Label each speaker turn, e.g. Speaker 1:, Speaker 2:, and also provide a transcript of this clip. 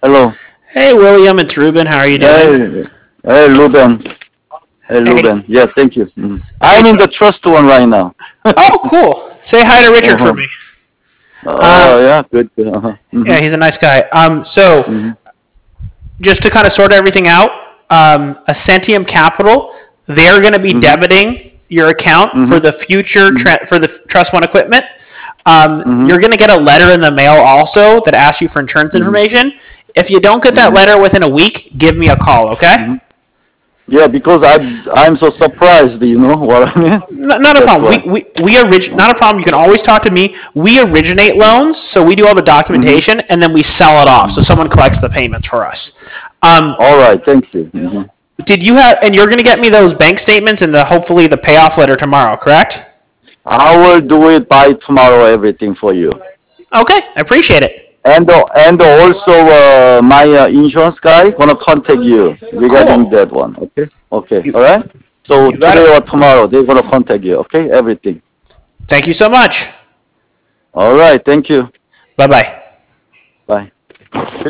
Speaker 1: Hello.
Speaker 2: Hey, William, it's Ruben. How are you doing?
Speaker 1: Hey, hey, Ruben. Hey,
Speaker 2: Hey,
Speaker 1: Ruben. Yeah, thank you. Mhm.
Speaker 2: hey.
Speaker 1: I'm in the trust one right now.
Speaker 2: Oh, cool. Say hi to Richard for
Speaker 1: Uh-huh.
Speaker 2: me.
Speaker 1: Oh,
Speaker 2: Um,
Speaker 1: yeah, good. Good. Uh-huh.
Speaker 2: yeah, he's a nice guy. So
Speaker 1: Hmm.
Speaker 2: just to kind of sort everything out, Ascentium Capital, they're going to be
Speaker 1: Hmm.
Speaker 2: debiting your account for
Speaker 1: Hmm.
Speaker 2: the future
Speaker 1: Hmm.
Speaker 2: for the Trust One equipment.
Speaker 1: Hmm.
Speaker 2: You're going to get a letter in the mail also that asks you for insurance
Speaker 1: Hmm.
Speaker 2: information. If you don't get that
Speaker 1: Hmm.
Speaker 2: letter within a week, give me a call, okay?
Speaker 1: Hmm. Yeah, because I'm so surprised. You know what I mean?
Speaker 2: Not a
Speaker 1: That's
Speaker 2: problem.
Speaker 1: why.
Speaker 2: Not a problem. You can always talk to me. We originate loans, so we do all the
Speaker 1: Hmm.
Speaker 2: documentation, and then we sell it off. So someone collects the payments for us. Um,
Speaker 1: All right, thank you. Hmm.
Speaker 2: did you have? And you're going to get me those bank statements and hopefully the payoff letter tomorrow, correct?
Speaker 1: I will do it by tomorrow. Everything for you.
Speaker 2: Okay, I appreciate it.
Speaker 1: And also my insurance guy gonna contact you regarding
Speaker 2: Cool.
Speaker 1: that one. Okay. Okay.
Speaker 2: You
Speaker 1: All right. So
Speaker 2: you got
Speaker 1: today or
Speaker 2: it.
Speaker 1: tomorrow they're gonna contact you. Okay. Everything.
Speaker 2: Thank you so much.
Speaker 1: All right. Thank you.
Speaker 2: Bye bye.
Speaker 1: Bye.